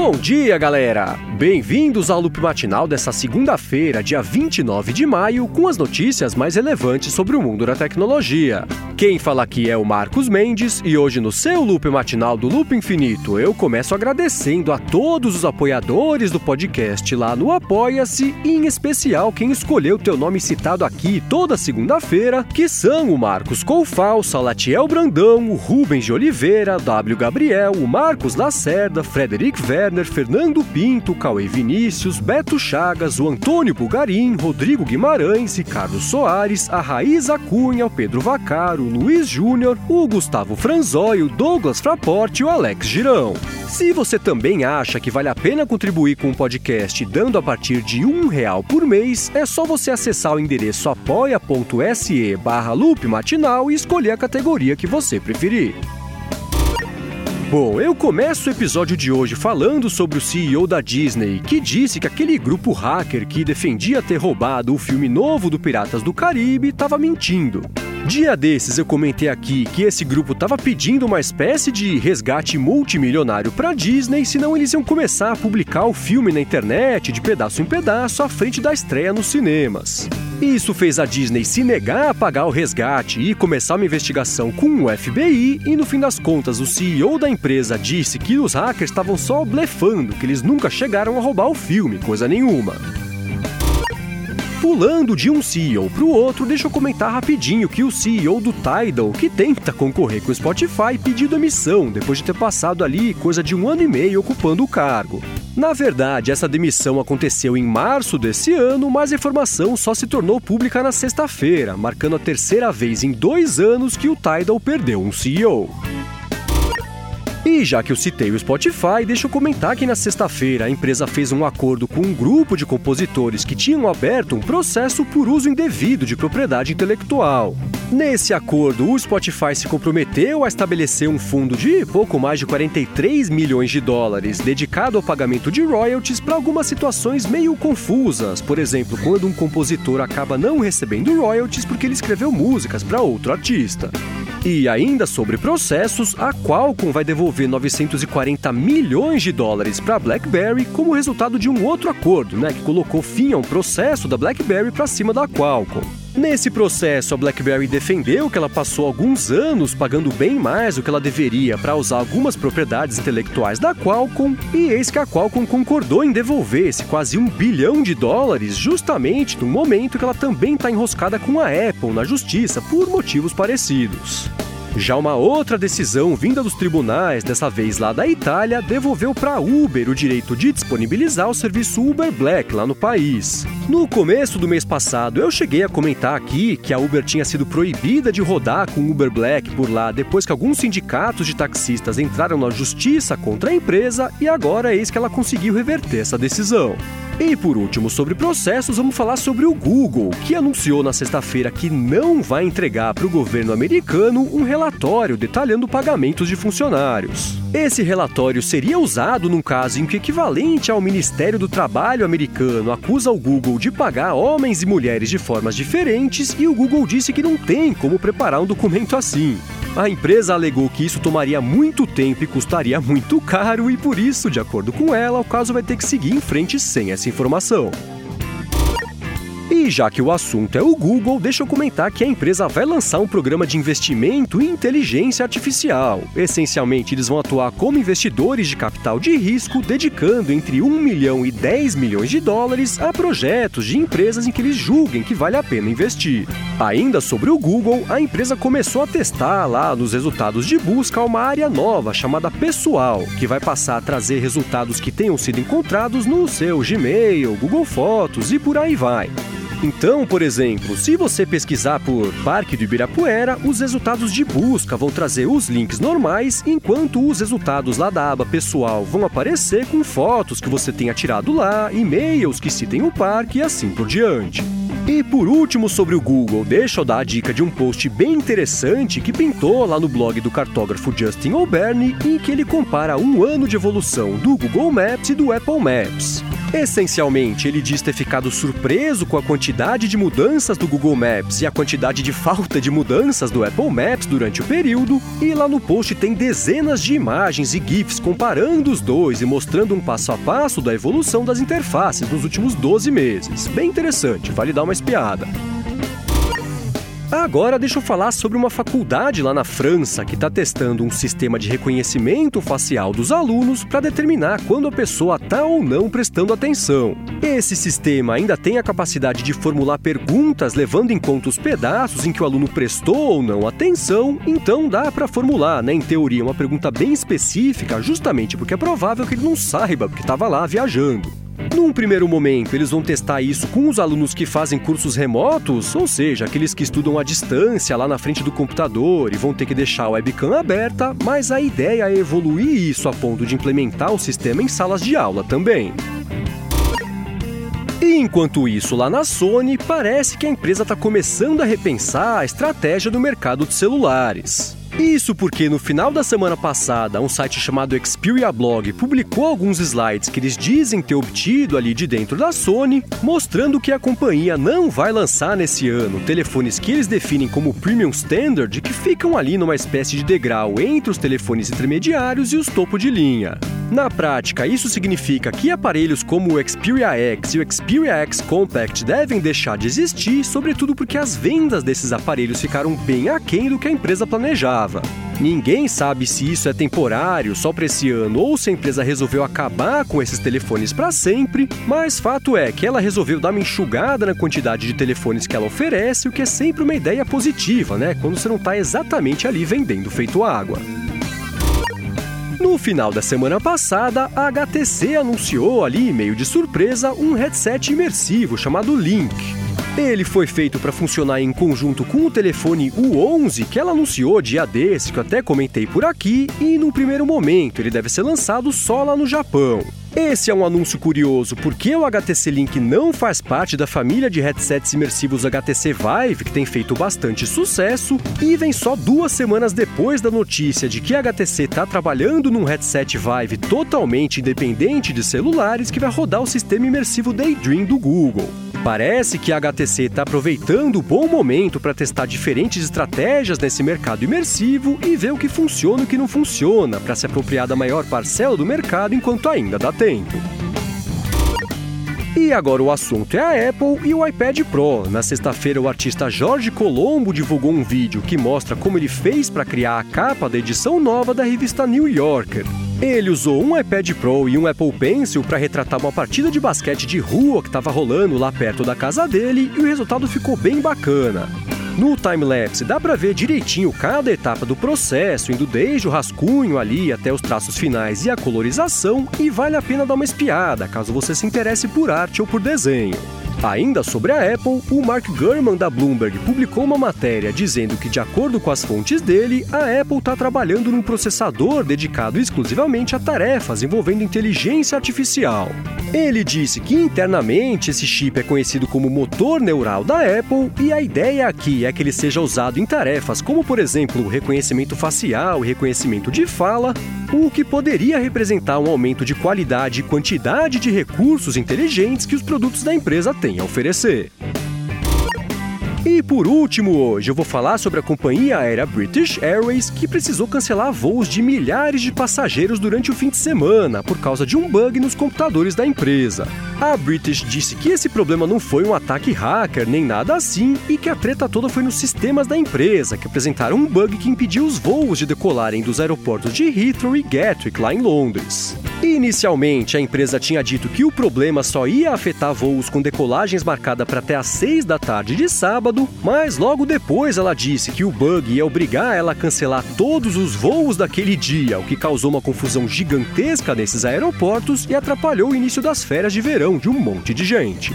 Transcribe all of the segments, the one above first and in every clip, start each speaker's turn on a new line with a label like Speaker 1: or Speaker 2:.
Speaker 1: Bom dia, galera! Bem-vindos ao Loop Matinal dessa segunda-feira, dia 29 de maio, com as notícias mais relevantes sobre o mundo da tecnologia. Quem fala aqui é o Marcos Mendes e hoje no seu Loop Matinal do Loop Infinito eu começo agradecendo a todos os apoiadores do podcast lá no Apoia-se e em especial quem escolheu teu nome citado aqui toda segunda-feira, que são o Marcos Coufal, Salatiel Brandão, o Rubens de Oliveira, W. Gabriel, o Marcos Lacerda, Frederic Werner, Fernando Pinto, Cauê Vinícius, Beto Chagas, o Antônio Bulgarim, Rodrigo Guimarães, Ricardo Soares, a Raíza Cunha, o Pedro Vacaro, o Luiz Júnior, o Gustavo Franzói, o Douglas Fraporte e o Alex Girão. Se você também acha que vale a pena contribuir com o podcast dando a partir de R$1 por mês, é só você acessar o endereço apoia.se/loopmatinal e escolher a categoria que você preferir. Bom, eu começo o episódio de hoje falando sobre o CEO da Disney, que disse que aquele grupo hacker que defendia ter roubado o filme novo do Piratas do Caribe estava mentindo. Dia desses eu comentei aqui que esse grupo estava pedindo uma espécie de resgate multimilionário para a Disney, senão eles iam começar a publicar o filme na internet de pedaço em pedaço à frente da estreia nos cinemas. Isso fez a Disney se negar a pagar o resgate e começar uma investigação com o FBI, e no fim das contas o CEO da empresa disse que os hackers estavam só blefando, que eles nunca chegaram a roubar o filme, coisa nenhuma. Pulando de um CEO para o outro, deixa eu comentar rapidinho que o CEO do Tidal, que tenta concorrer com o Spotify, pediu demissão depois de ter passado ali coisa de 1 ano e meio ocupando o cargo. Na verdade, essa demissão aconteceu em março desse ano, mas a informação só se tornou pública na sexta-feira, marcando a terceira vez em 2 anos que o Tidal perdeu um CEO. E já que eu citei o Spotify, deixa eu comentar que na sexta-feira a empresa fez um acordo com um grupo de compositores que tinham aberto um processo por uso indevido de propriedade intelectual. Nesse acordo, o Spotify se comprometeu a estabelecer um fundo de pouco mais de $43 milhões dedicado ao pagamento de royalties para algumas situações meio confusas. Por exemplo, quando um compositor acaba não recebendo royalties porque ele escreveu músicas para outro artista. E ainda sobre processos, a Qualcomm vai devolver $940 milhões para a BlackBerry como resultado de um outro acordo, que colocou fim a um processo da BlackBerry para cima da Qualcomm. Nesse processo, a BlackBerry defendeu que ela passou alguns anos pagando bem mais do que ela deveria para usar algumas propriedades intelectuais da Qualcomm, e eis que a Qualcomm concordou em devolver esse quase $1 bilhão justamente no momento que ela também está enroscada com a Apple na justiça por motivos parecidos. Já uma outra decisão vinda dos tribunais, dessa vez lá da Itália, devolveu para a Uber o direito de disponibilizar o serviço Uber Black lá no país. No começo do mês passado, eu cheguei a comentar aqui que a Uber tinha sido proibida de rodar com Uber Black por lá depois que alguns sindicatos de taxistas entraram na justiça contra a empresa, e agora eis que ela conseguiu reverter essa decisão. E por último, sobre processos, vamos falar sobre o Google, que anunciou na sexta-feira que não vai entregar para o governo americano um relatório detalhando pagamentos de funcionários. Esse relatório seria usado num caso em que o equivalente ao Ministério do Trabalho americano acusa o Google de pagar homens e mulheres de formas diferentes, e o Google disse que não tem como preparar um documento assim. A empresa alegou que isso tomaria muito tempo e custaria muito caro, e por isso, de acordo com ela, o caso vai ter que seguir em frente sem essa informação. E já que o assunto é o Google, deixa eu comentar que a empresa vai lançar um programa de investimento em inteligência artificial. Essencialmente, eles vão atuar como investidores de capital de risco, dedicando entre $1 milhão e $10 milhões a projetos de empresas em que eles julguem que vale a pena investir. Ainda sobre o Google, a empresa começou a testar lá nos resultados de busca uma área nova chamada Pessoal, que vai passar a trazer resultados que tenham sido encontrados no seu Gmail, Google Fotos e por aí vai. Então, por exemplo, se você pesquisar por Parque do Ibirapuera, os resultados de busca vão trazer os links normais, enquanto os resultados lá da aba Pessoal vão aparecer com fotos que você tenha tirado lá, e-mails que citem o parque e assim por diante. E por último, sobre o Google, deixa eu dar a dica de um post bem interessante que pintou lá no blog do cartógrafo Justin O'Byrne, em que ele compara um ano de evolução do Google Maps e do Apple Maps. Essencialmente, ele diz ter ficado surpreso com a quantidade de mudanças do Google Maps e a quantidade de falta de mudanças do Apple Maps durante o período, e lá no post tem dezenas de imagens e GIFs comparando os dois e mostrando um passo a passo da evolução das interfaces nos últimos 12 meses. Bem interessante, vale dar uma espiada. Agora deixa eu falar sobre uma faculdade lá na França que está testando um sistema de reconhecimento facial dos alunos para determinar quando a pessoa está ou não prestando atenção. Esse sistema ainda tem a capacidade de formular perguntas levando em conta os pedaços em que o aluno prestou ou não atenção, então dá para formular, em teoria, uma pergunta bem específica, justamente porque é provável que ele não saiba, porque estava lá viajando. Num primeiro momento, eles vão testar isso com os alunos que fazem cursos remotos, ou seja, aqueles que estudam à distância lá na frente do computador e vão ter que deixar a webcam aberta, mas a ideia é evoluir isso a ponto de implementar o sistema em salas de aula também. E enquanto isso, lá na Sony, parece que a empresa está começando a repensar a estratégia do mercado de celulares. Isso porque no final da semana passada, um site chamado Xperia Blog publicou alguns slides que eles dizem ter obtido ali de dentro da Sony, mostrando que a companhia não vai lançar nesse ano telefones que eles definem como Premium Standard, que ficam ali numa espécie de degrau entre os telefones intermediários e os topo de linha. Na prática, isso significa que aparelhos como o Xperia X e o Xperia X Compact devem deixar de existir, sobretudo porque as vendas desses aparelhos ficaram bem aquém do que a empresa planejava. Ninguém sabe se isso é temporário, só para esse ano, ou se a empresa resolveu acabar com esses telefones para sempre, mas fato é que ela resolveu dar uma enxugada na quantidade de telefones que ela oferece, o que é sempre uma ideia positiva, quando você não está exatamente ali vendendo feito água. No final da semana passada, a HTC anunciou ali, meio de surpresa, um headset imersivo chamado Link. Ele foi feito para funcionar em conjunto com o telefone U11, que ela anunciou dia desse, que eu até comentei por aqui, e num primeiro momento ele deve ser lançado só lá no Japão. Esse é um anúncio curioso porque o HTC Link não faz parte da família de headsets imersivos HTC Vive, que tem feito bastante sucesso, e vem só 2 semanas depois da notícia de que a HTC está trabalhando num headset Vive totalmente independente de celulares que vai rodar o sistema imersivo Daydream do Google. Parece que a HTC está aproveitando o bom momento para testar diferentes estratégias nesse mercado imersivo e ver o que funciona e o que não funciona, para se apropriar da maior parcela do mercado enquanto ainda dá tempo. E agora o assunto é a Apple e o iPad Pro. Na sexta-feira, o artista Jorge Colombo divulgou um vídeo que mostra como ele fez para criar a capa da edição nova da revista New Yorker. Ele usou um iPad Pro e um Apple Pencil para retratar uma partida de basquete de rua que estava rolando lá perto da casa dele e o resultado ficou bem bacana. No timelapse dá para ver direitinho cada etapa do processo, indo desde o rascunho ali até os traços finais e a colorização, e vale a pena dar uma espiada, caso você se interesse por arte ou por desenho. Ainda sobre a Apple, o Mark Gurman da Bloomberg publicou uma matéria dizendo que, de acordo com as fontes dele, a Apple está trabalhando num processador dedicado exclusivamente a tarefas envolvendo inteligência artificial. Ele disse que internamente esse chip é conhecido como motor neural da Apple e a ideia aqui é que ele seja usado em tarefas como, por exemplo, o reconhecimento facial e reconhecimento de fala, o que poderia representar um aumento de qualidade e quantidade de recursos inteligentes que os produtos da empresa têm a oferecer. E por último, hoje eu vou falar sobre a companhia aérea British Airways, que precisou cancelar voos de milhares de passageiros durante o fim de semana por causa de um bug nos computadores da empresa. A British disse que esse problema não foi um ataque hacker nem nada assim e que a treta toda foi nos sistemas da empresa, que apresentaram um bug que impediu os voos de decolarem dos aeroportos de Heathrow e Gatwick, lá em Londres. Inicialmente, a empresa tinha dito que o problema só ia afetar voos com decolagens marcadas para até às 6 da tarde de sábado, mas logo depois ela disse que o bug ia obrigar ela a cancelar todos os voos daquele dia, o que causou uma confusão gigantesca nesses aeroportos e atrapalhou o início das férias de verão de um monte de gente.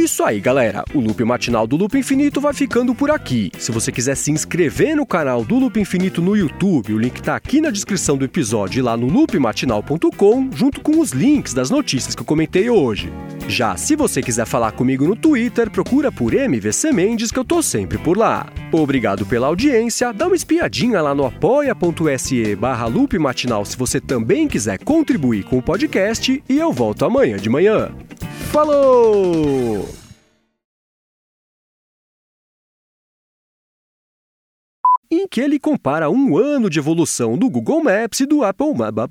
Speaker 1: isso aí, galera. O Loop Matinal do Loop Infinito vai ficando por aqui. Se você quiser se inscrever no canal do Loop Infinito no YouTube, o link tá aqui na descrição do episódio e lá no loopmatinal.com, junto com os links das notícias que eu comentei hoje. Já se você quiser falar comigo no Twitter, procura por MVC Mendes que eu tô sempre por lá. Obrigado pela audiência, dá uma espiadinha lá no apoia.se/loopmatinal se você também quiser contribuir com o podcast e eu volto amanhã de manhã. Falou! Em que ele compara um ano de evolução do Google Maps e do Apple Maps.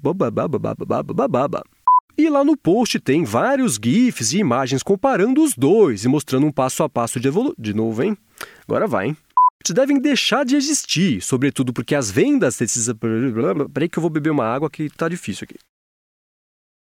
Speaker 1: E lá no post tem vários GIFs e imagens comparando os dois e mostrando um passo a passo de evolução. De novo, hein? Agora vai, hein? Devem deixar de existir, sobretudo porque as vendas desses... Peraí que eu vou beber uma água que tá difícil aqui.